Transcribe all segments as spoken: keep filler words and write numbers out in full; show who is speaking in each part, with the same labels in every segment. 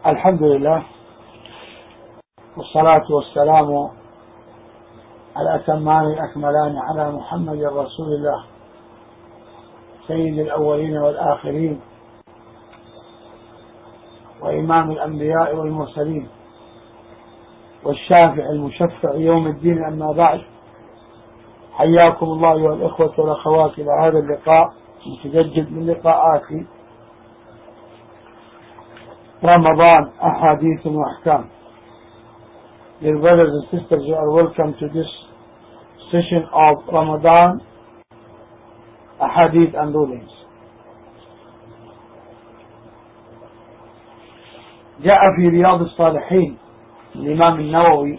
Speaker 1: الحمد لله، والصلاة والسلام على الأتمان الأكملان على محمد رسول الله سيد الأولين والآخرين وإمام الأنبياء والمرسلين والشافع المشفع يوم الدين. أما بعد، حياكم الله أيها الإخوة والأخوات إلى هذا اللقاء متجدد من لقاءات رمضان أحاديث وأحكام. Dear brothers and sisters, you are welcome to this session of Ramadan Ahadith and Rulings. جاء في رياض الصالحين الإمام النووي،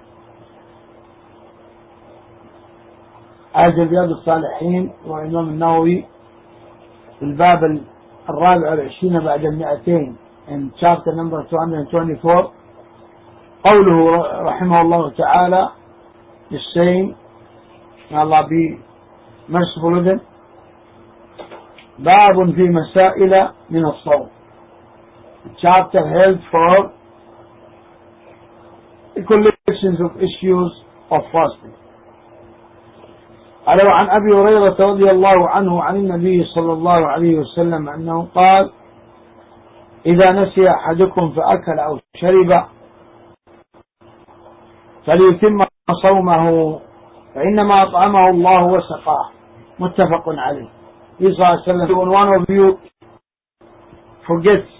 Speaker 1: أجل رياض الصالحين والإمام النووي في الباب الرابع والعشرين بعد المئتين in chapter number two hundred twenty-four. قوله رحمه الله تعالى is saying, may Allah be merciful with him, باب في مسائل من الصوم. The chapter held for the collections of issues of fasting. قال عن أبي هريرة رضي الله عنه عن النبي صلى الله عليه وسلم أنه قال: إذا نسي أحدكم فأكل أو شرب فليتم صومه فإنما أطعمه الله وسقاه. متفق عليه. He صلى الله عليه وسلم, when one of you forgets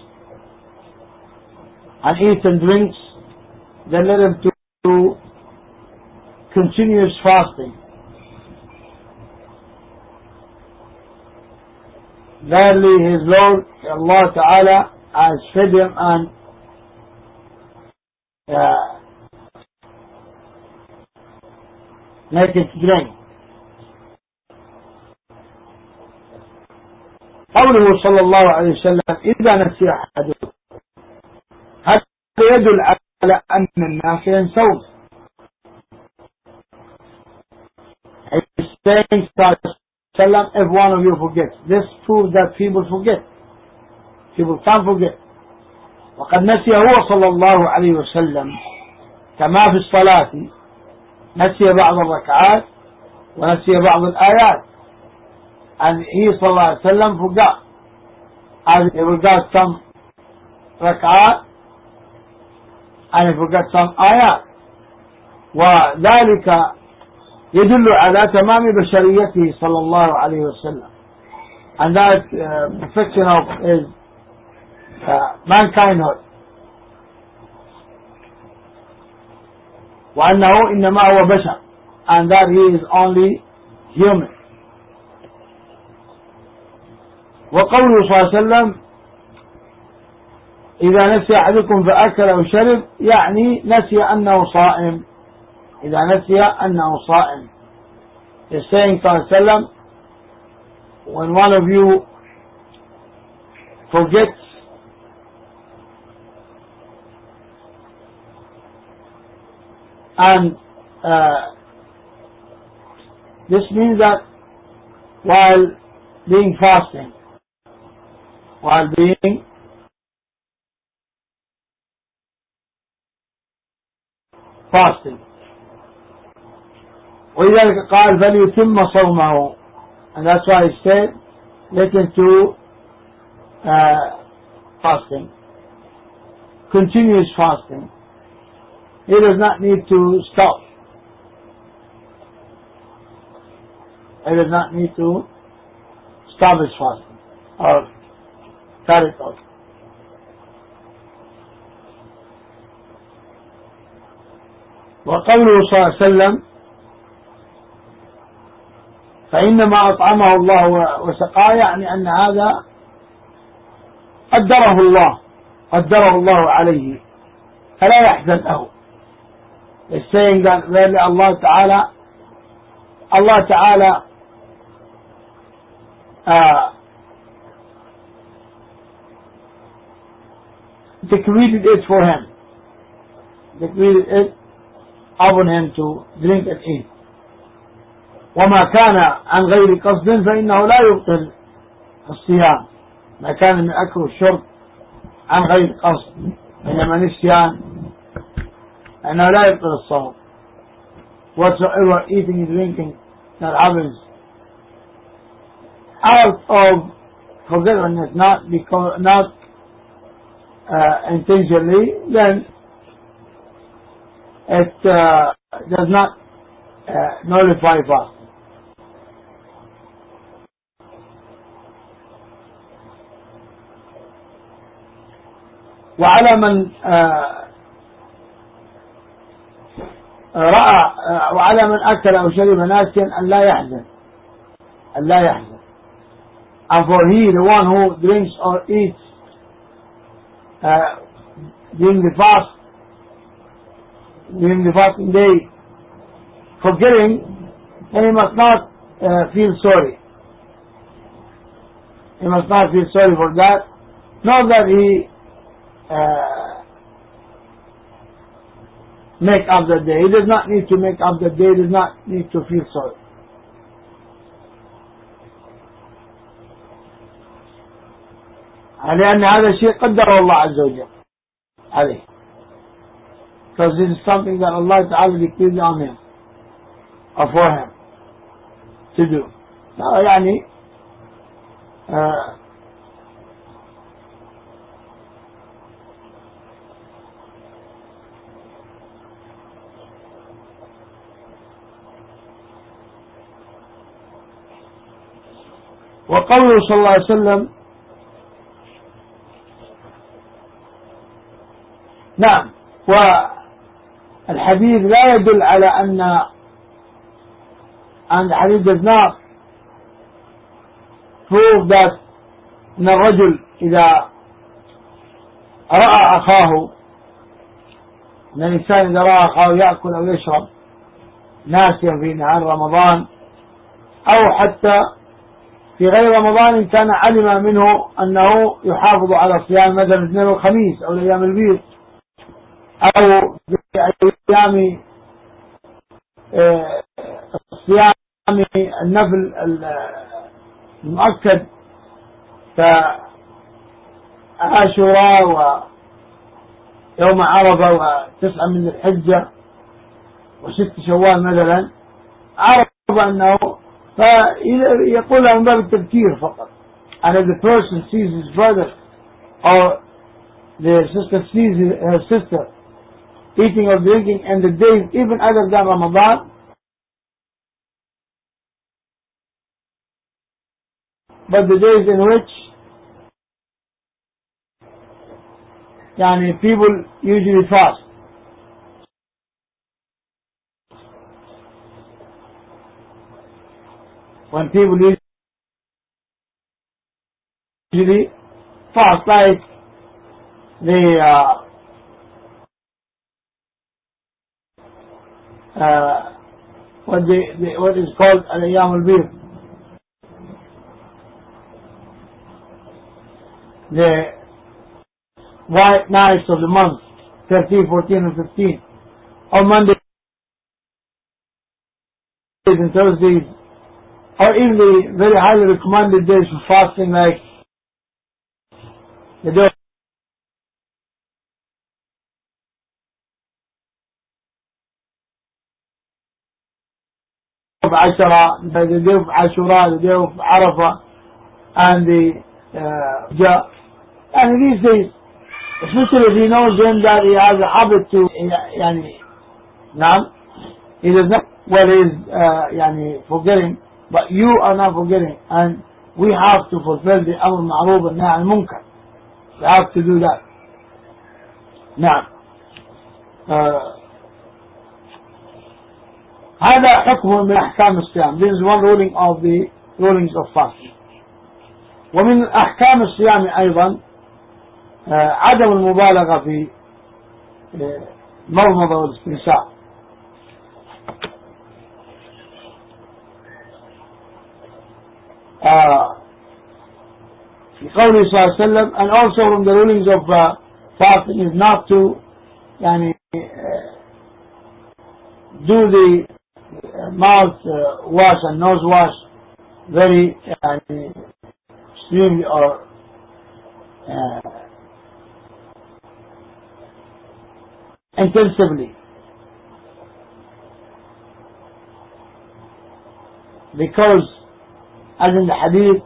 Speaker 1: and eats and drinks, then let him to, to continuous fasting. Verily his Lord Allah Ta'ala has fed him and uh, make it drink. قوله صلى الله عليه وسلم إذا نسي أحدكم، هذا يدل على أن الناس ينسون. He's saying if one of you forgets, this proves that people forget. People can't forget. وقد نسي هو صلى الله عليه وسلم كما في الصلاة، نسي بعض الركعات ونسي بعض الآيات. And he صلى الله عليه وسلم forgot, and he forgot some ركعات and he forgot some آيات. وذلك يدل على تمام بشريته صلى الله عليه وسلم, and that uh, perfection of his uh, mankindhood. وأنه إنما هو بشر, and that he is only human. وقوله صلى الله عليه وسلم إذا نسي أحدكم فأكل أو شرب، يعني نسي أنه صائم. إذا نسي أنه صائم. He's saying صلى الله عليه وسلم, when one of you forgets and uh, this means that while being fasting, while being fasting, ولذلك قال فليتم صومه, and that's why he said let him to uh, fasting, continuous fasting. He does not need to stop. He does not need to stop his fasting or cut it off. وقوله صلى الله عليه وسلم فإنما أطعمه الله وسقاه، يعني أن هذا قدره الله قدره الله عليه فلا يحزن له. It's saying that really Allah Ta'ala Allah Ta'ala uh, decreed it for him, decreed it upon him to drink and eat. وما كان عن غير قصد فإنه لا يبطل الصيام. ما كان من أكل والشرب عن غير قصد إنما نسيان أنه لا يبطل الصوم. Whatsoever eating and drinking that happens out of forgetfulness, not because, not uh, intentionally, then it uh, does not uh, nullify fast. وعلى من uh, رأى uh, وعلى من أكل أو شرب ناسيا أن لا يحزن أن لا يحزن and for he, the one who drinks or eats uh, during the fast, during the fasting day, forgetting, then he must not uh, feel sorry. He must not feel sorry for that, nor that he uh, make up the day. He does not need to make up the day, he does not need to feel sorry. لأن هذا الشيء قدره الله عز وجل عليه, because this is something that Allah Ta'ala decreed on him or for him to do. So يعني uh, وقوله صلى الله عليه وسلم نعم. والحديث لا يدل على أن أن الحديث does not prove that أن الرجل إذا رأى أخاه أن الإنسان إذا رأى أخاه يأكل أو يشرب ناسيا في نهار رمضان أو حتى في غير رمضان إن كان علم منه أنه يحافظ على صيام مثلا الاثنين والخميس أو الأيام البيض أو بأيام صيام النفل المؤكد كعاشوراء ويوم عرفة وتسعة من الحجة وست شوال مثلا, عرف أنه فيقولها من باب التذكير فقط. And if the person sees his brother or the sister sees her sister eating or drinking and the days even other than Ramadan, but the days in which yani people usually fast, when people usually fast, like the uh, uh, what the, the what is called al-Ayyam al-Bir, the white nights of the month, thirteen, fourteen and fifteen, or Mondays and Thursdays, or even the very highly recommended days for fasting, like the day of Ashura, the day of Ashura, the day of Arafah, and the uh, Ja. And these days, especially if he knows then that he has a habit to, yani, now, he does not, well, he is, uh, yani, forgetting, but you are not forgetting, and we have to fulfill the Amr Ma'ruf and Nahy al-Munkar. We have to do that. Now, uh, هذا حكم من أحكام الصيام. This is one ruling of the rulings of fasting. ومن أحكام الصيام أيضا عدم المبالغة في المضمضة والاستنشاق. لقوله صلى الله عليه وسلم, and also from the rulings of uh, fasting is not to يعني, uh, do the mouth uh, wash and nose wash very يعني, extremely or uh, intensively, because as in the hadith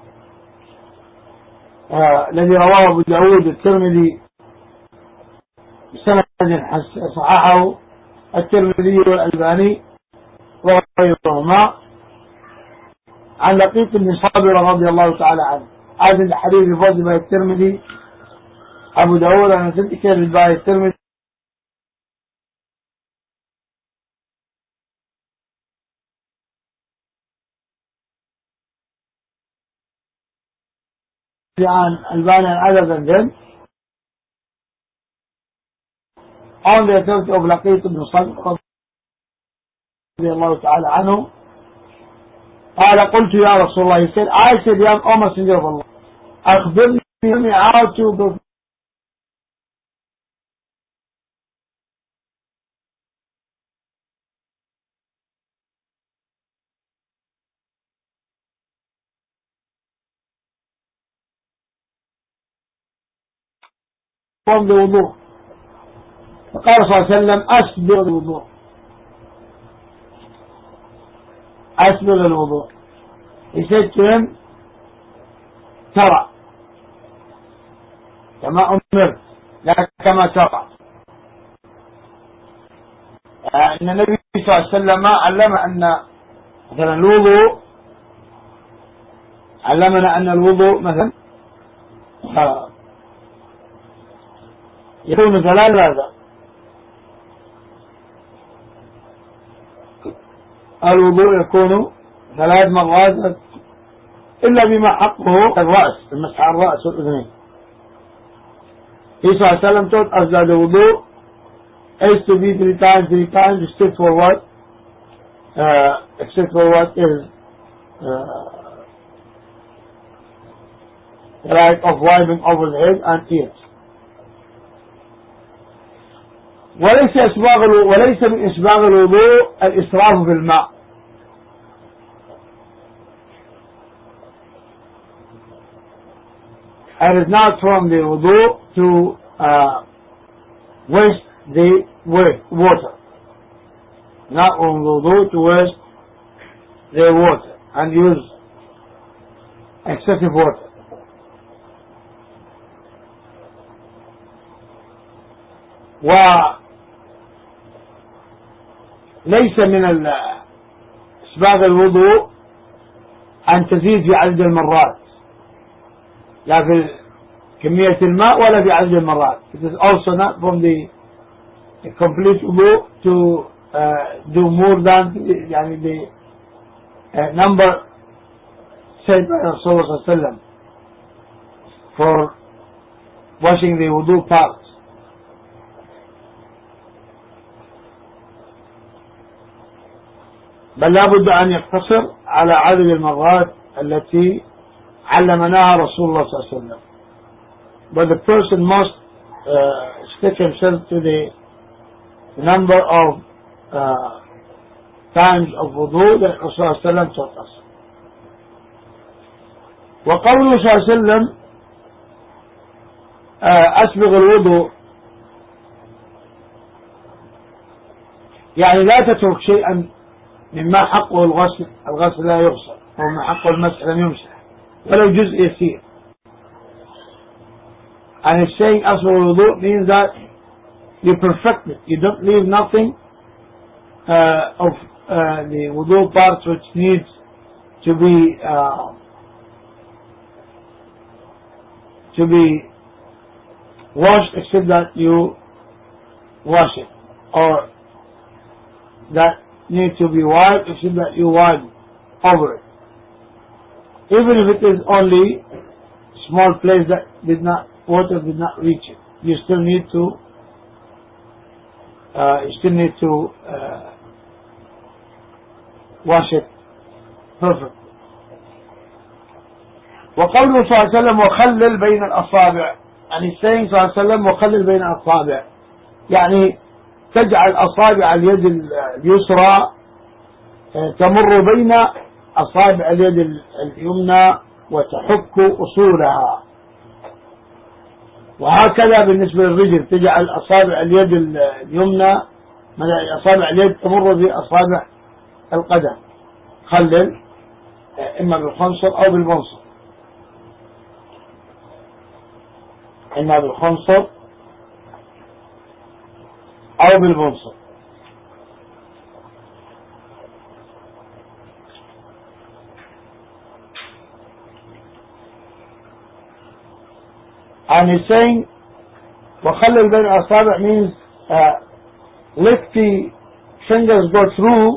Speaker 1: uh, الذي رواه أبو داود الترمذي بسند صححه الترمذي والألباني وغيرهما عن لقيط بن صابر رضي الله تعالى عنه. هذا الحديث يفضل به الترمذي أبو داود أنا تذكر به الترمذي عن الباني عددا جن on the authority of لقيط بن صابر رضي الله تعالى عنه قال قلت يا رسول الله, he said I said يا O messenger of Allah أخبرني how to go from the wudu. فقال صلى الله عليه وسلم أسبغ الوضوء أسبغ الوضوء. He said to him ترى كما أمرت لا كما ترى. أن النبي صلى الله عليه وسلم علم أن مثلا الوضوء علمنا أن الوضوء مثلا يكون ثلاثة. الوضوء يكون ثلاث مرات إلا بما حقه الرأس, المسح على الرأس والأذنين. He صلى الله عليه وسلم taught us that the wudu is to be three times, three times, except for what? Uh, except for what is uh, the right of wiping over the head and ears. وليس إسباغ الوضوء وليس من إسباغ الوضوء الإسراف في الماء. It is not from the wudu to uh, waste the water. Not from the wudu to waste the water and use excessive water. وليس من إسباغ الوضوء أن تزيد في عدد المرات, لا في كمية الماء ولا في عدد المرات. It is also not from the complete wudu to uh, do more than يعني the uh, number said by Rasulullah صلى الله عليه وسلم for washing the wudu parts. بل لا بد أن يقتصر على عدد المرات التي علمناها رسول الله صلى الله عليه وسلم. But the person must uh, stick himself to the number of uh, times of wudu that Rasulullah صلى الله عليه وسلم taught us. وقوله صلى الله عليه وسلم أسبغ الوضوء يعني لا تترك شيئا مما حقه الغسل الغسل لا يغسل, أو من حقه المسح لم يمسح ولو جزء يسير. And it's saying أسبغ الوضوء means that you perfect it, you don't leave nothing uh, of uh, the wudu parts which needs to be uh, to be washed except that you wash it, or that need to be wiped except that you wipe over it. Even if it is only small place that did not water did not reach it, you still need to uh, you still need to uh, wash it perfectly. وقوله صلى الله عليه وسلم وخلل بين الأصابع, and he's saying صلى الله عليه وسلم وخلل بين الأصابع يعني تجعل أصابع اليد اليسرى تمر بين أصابع اليد اليمنى وتحك أصولها. وهكذا بالنسبة للرجل تجعل أصابع اليد اليمنى أصابع اليد تمر بأصابع القدم، خلل إما بالخنصر أو بالبنصر، إما بالخنصر أو بالبنصر. And he's saying وخلل بين الأصابع means uh, let the fingers go through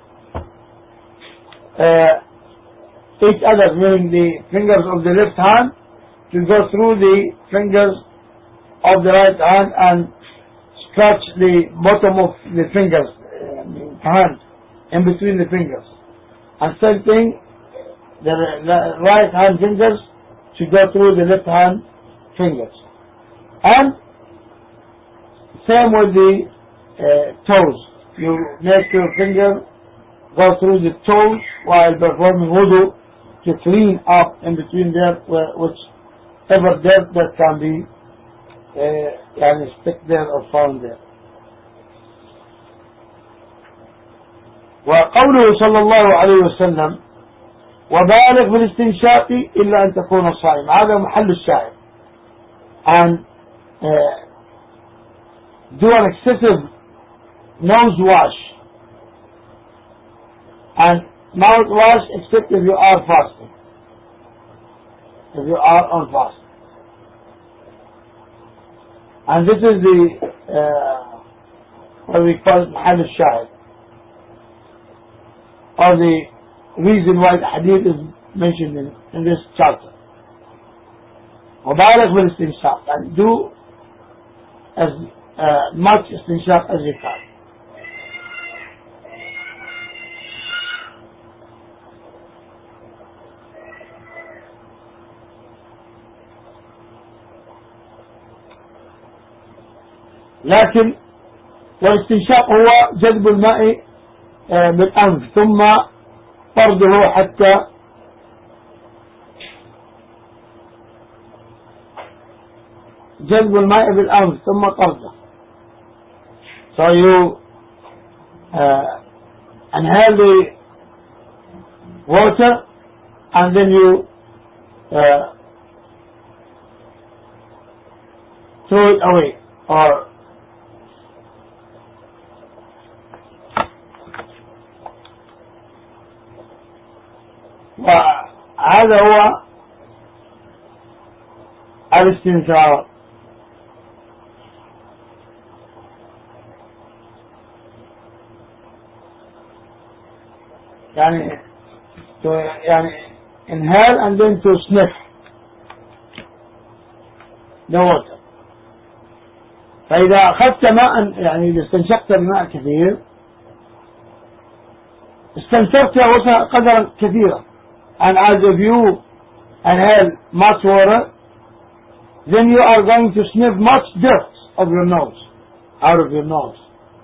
Speaker 1: uh, each other, meaning the fingers of the left hand to go through the fingers of the right hand and scratch the bottom of the fingers, uh, hand, in between the fingers. And same thing, the, the right hand fingers to go through the left hand fingers. And same with the uh, toes. You make your finger go through the toes while performing wudu to clean up in between there whichever dirt that can be uh, يعني stick there or found there. وقوله صلى الله عليه وسلم وبالغ بالاستنشاق إلا أن تكون صائم، هذا محل الشاهد. And uh, do an excessive nose wash and mouth wash except if you are fasting, if you are on fast. And this is the uh, what we call it محل الشاهد, or the reason why the hadith is mentioned in, in this chapter. وبالغ بالاستنشاق, and do as uh, much istinshaq as you can. لكن والاستنشاق هو جذب الماء بالأنف ثم طرده حتى جذب الماء بالأنف ثم طرده. So you uh, inhale the water and then you uh, throw it away, or وهذا هو الاستنثار. يعني to يعني inhale and then to sniff the water. فإذا أخذت ماء يعني إذا استنشقت بماء كثير استنثرت قدرا كثيرا, and as if you inhale much water then you are going to sniff much dirt of your nose, out of your nose.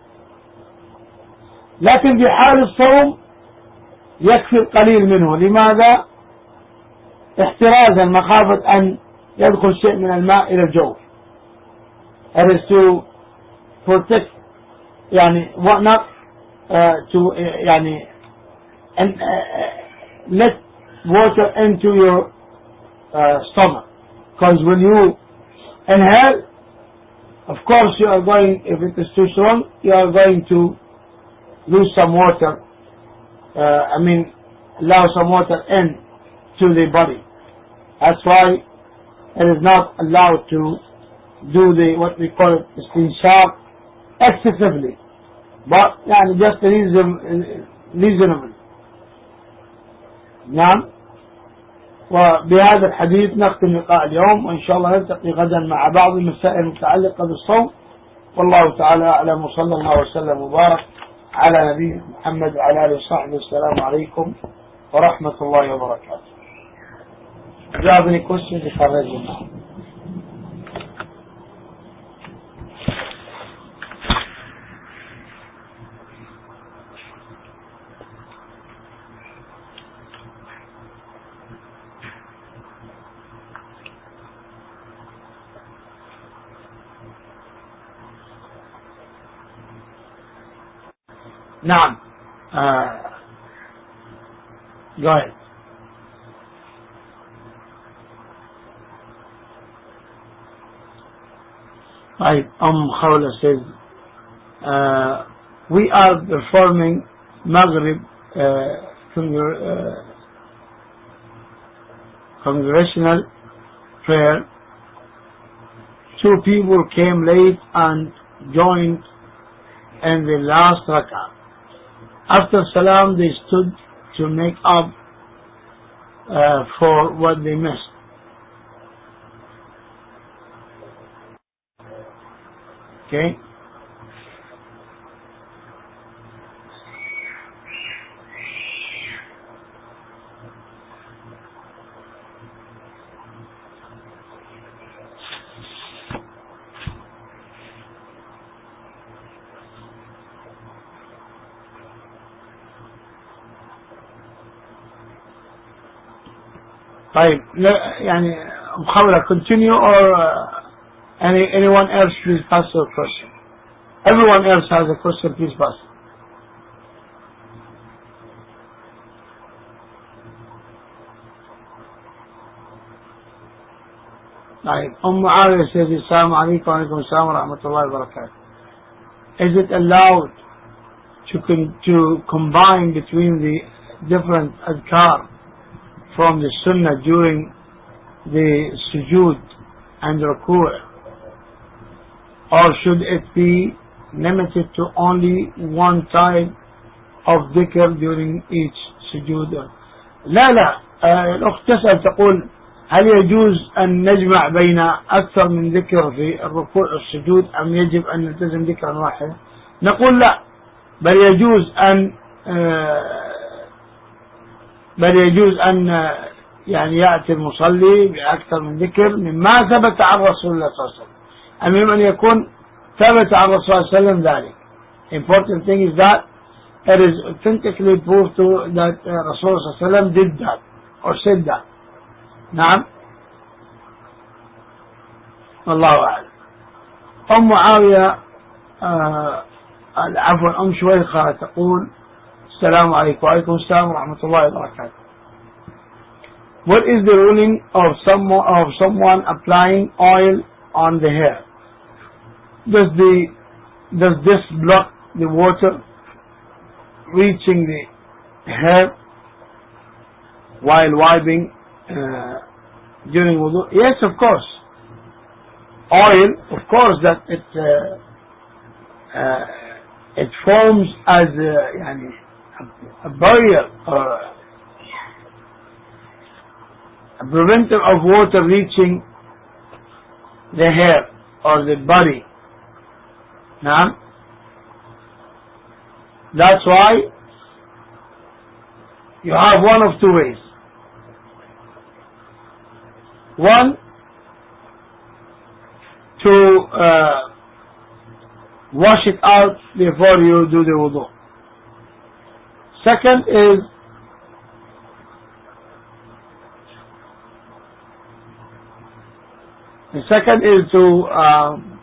Speaker 1: لكن في حال الصوم يكفي القليل منه. لماذا؟ احترازا مخافة أن يدخل شيء من الماء إلى الجوف. It is to protect يعني not uh, to uh, يعني and uh, let water into your uh, stomach, because when you inhale, of course you are going, if it is too strong, you are going to lose some water. Uh, I mean, allow some water in to the body. That's why it is not allowed to do the what we call it istinshaq excessively, but يعني just reason, reasonable. نعم. وبهذا الحديث نختم لقاء اليوم، وإن شاء الله نلتقي غدا مع بعض المسائل المتعلقة بالصوم. والله تعالى أعلم، وصلى الله وسلم وبارك على نبينا محمد وعلى آله وصحبه. السلام عليكم ورحمة الله وبركاته. Do you have any questions? If I raise them now. نعم. uh, go ahead. Right. Umm Khawla says, uh, we are performing Maghrib uh, congr uh, congregational prayer. Two people came late and joined in the last rak'ah. After salam, they stood to make up uh, for what they missed. Okay. طيب يعني محاولة continue or uh, any anyone else please pass your question. Everyone else has a question, please pass. طيب أم عاوية says السلام عليكم وعليكم السلام ورحمة الله وبركاته. Is it allowed to con to combine between the different adhkar from the sunnah during the sujood and ruku', or should it be limited to only one type of dhikr during each sujood? لا لا آه الأخت تسأل تقول هل يجوز أن نجمع بين أكثر من ذكر في الركوع والسجود أم يجب أن نلتزم ذكرا واحدا؟ نقول لا، بل يجوز أن آه بل يجوز أن يعني يأتي المصلي بأكثر من ذكر مما ثبت عن رسول الله صلى الله عليه وسلم. المهم أن يكون ثبت عن رسول الله صلى الله عليه وسلم ذلك. Important thing is that it is authentically proved to that uh, Rasul صلى الله عليه وسلم did that or said that. نعم. والله أعلم. أم معاوية آه عفوا أم شويخة تقول السلام عليكم وعليكم السلام ورحمة الله وبركاته. What is the ruling of someone of someone applying oil on the hair? Does the does this block the water reaching the hair while wiping uh, during wudu? Yes, of course. Oil, of course, that it uh, uh, it forms as a, يعني, a barrier or a preventive of water reaching the hair or the body. Now, that's why you have one of two ways. One, to uh, wash it out before you do the wudu. Second is the second is to um,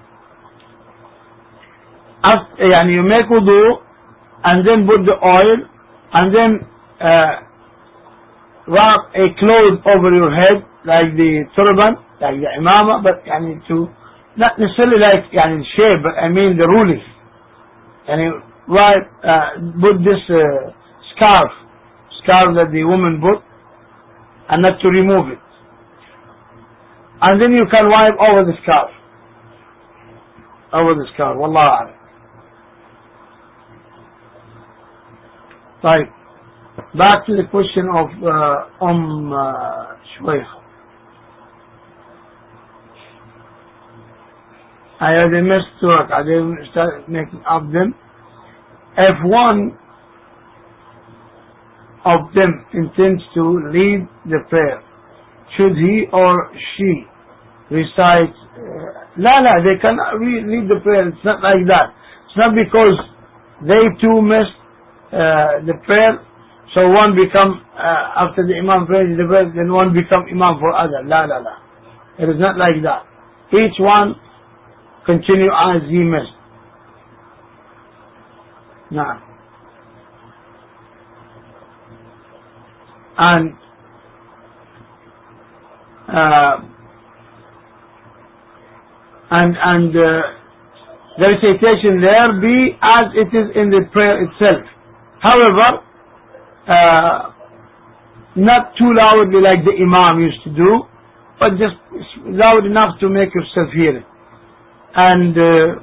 Speaker 1: after, يعني you make wudu and then put the oil and then uh, wrap a cloth over your head like the turban, like the imama, but يعني to not necessarily like يعني shape, but I mean the ruling. يعني right, uh, put this uh, scarf, scarf that the woman put, and not to remove it. And then you can wipe over the scarf. Over the scarf. Wallahu a'lam. Right. Back to the question of uh, Umm uh, Shwaykh. I had a mistake. I didn't start making up them. If one of them intends to lead the prayer, should he or she recite? Uh, la la, they cannot lead the prayer. It's not like that. It's not because they too missed uh, the prayer, so one become uh, after the imam prays the prayer, then one become imam for other. La la la. It is not like that. Each one continue as he missed. Nah. and uh, and and uh, the recitation there be as it is in the prayer itself. However, uh, not too loudly like the Imam used to do, but just loud enough to make yourself hear it. And uh,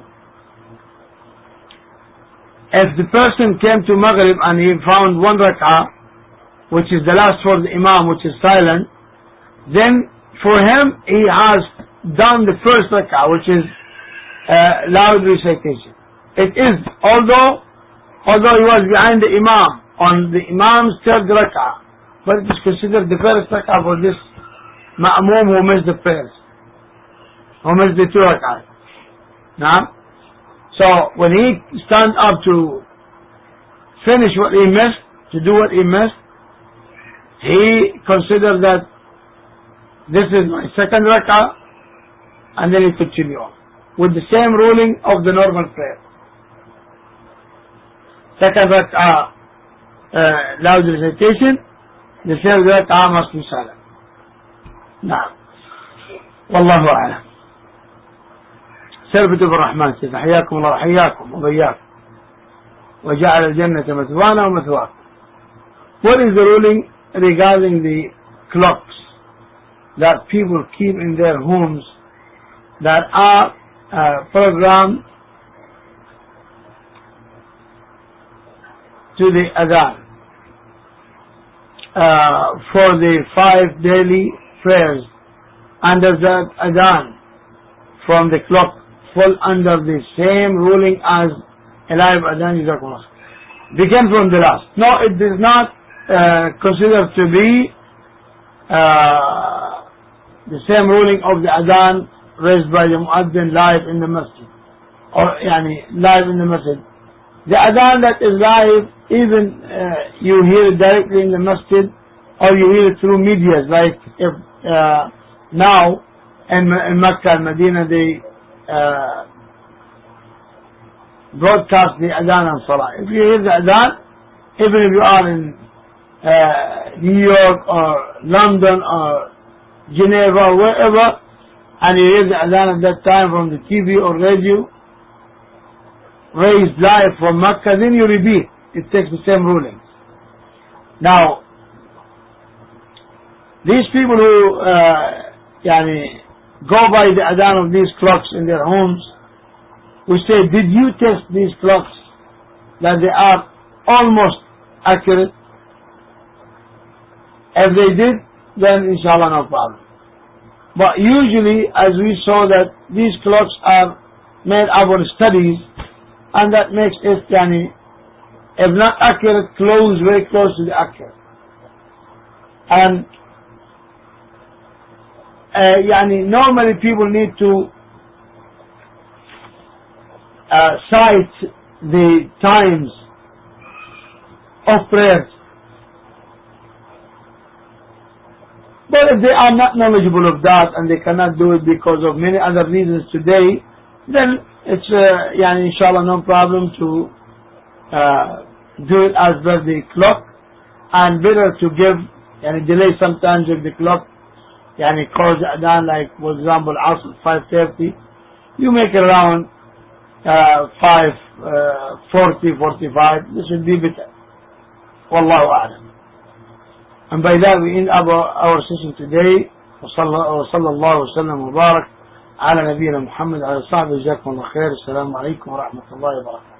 Speaker 1: if the person came to Maghrib and he found one rak'ah, which is the last for the Imam, which is silent, then for him he has done the first rak'ah, which is uh, loud recitation. It is, although although he was behind the Imam on the Imam's third rak'ah, but it is considered the first rak'ah for this ma'mum who missed the prayers, who missed the two rak'ah. Now, so when he stands up to finish what he missed, to do what he missed, he considers that this is my second rak'ah, and then he continue on with the same ruling of the normal prayer. Second rak'ah uh, loud recitation, the third rak'ah must be silent. نعم والله أعلم. سربت بالرحمن سيدنا حياكم الله حياكم وبياكم وجعل الجنة مثوانا ومثواكم. What is the ruling regarding the clocks that people keep in their homes that are uh, programmed to the adhan uh, for the five daily prayers, and does that adhan from the clock fall under the same ruling as a live adhan? Begin from the last. No, it is not uh, considered to be uh, the same ruling of the adhan raised by the muaddin live in the masjid, or yani live in the masjid. The adhan that is live, even uh, you hear it directly in the masjid, or you hear it through media, like if uh, now in, in Mecca and Medina they uh, broadcast the adhan and salah. If you hear the adhan, even if you are in uh, New York or London or Geneva or wherever, and you hear the adhan at that time from the T V or radio raised live from Mecca, then you repeat. It takes the same rulings. Now, these people who uh, yani, go by the adhan of these clocks in their homes, we say, did you test these clocks that they are almost accurate? If they did, then inshallah no problem. But usually, as we saw, that these clocks are made up of studies, and that makes it, yani, if not accurate, close, very close to the accurate. And uh, yani, normally people need to uh, cite the times of prayers. But if they are not knowledgeable of that and they cannot do it because of many other reasons today, then it's uh, yani, inshallah no problem to uh, do it as per the clock, and better to give yani, delay sometimes if the clock yani, calls adhan, like for example Asr five thirty, you make it around uh, five forty, forty-five. This would be better. Wallahu a'lam. And by that we end our, our session today. وصلى الله وسلم وبارك على نبينا محمد على صحبه. جزاكم الله خير. السلام عليكم ورحمة الله وبركاته.